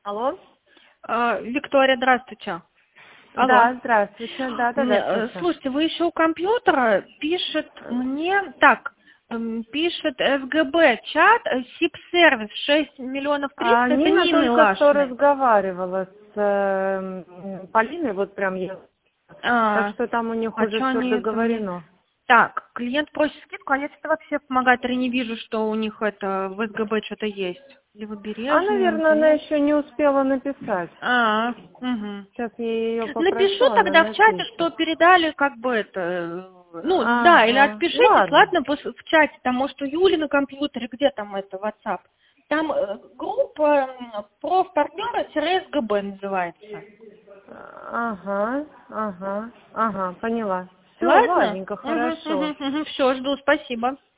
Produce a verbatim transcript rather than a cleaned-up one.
Алло. А, Виктория, здравствуйте. Алло. Да, здравствуйте. Да, да, М, да, э, слушаю. Слушайте, вы еще у компьютера, пишет мне, так, м, пишет СГБ, чат, э, СИП-сервис, шесть миллионов А триста, это Нина Нины только что Лашиной. разговаривала с э, м, Полиной, вот прям я. Так А, что там у них а уже что все они это мне... договорено. Так, клиент просит скидку, а я что-то вообще помогать, я не вижу, что у них это в СГБ что-то есть. А, Левобережный, наверное, она МТС. еще не успела написать. А, угу. Сейчас я ее Напишу попрошу, она тогда в чате, напишет. что передали, как бы это, э, ну, да, или Ага, отпишитесь, ладно. ладно, пос- в чате, там, может, у Юли на компьютере, где там это, WhatsApp. Там э, группа м, профпартнера-СГБ называется. Ага, ага, ага, поняла. Все, Ладно? ладненько, Угу, хорошо. угу, угу, все, жду, спасибо.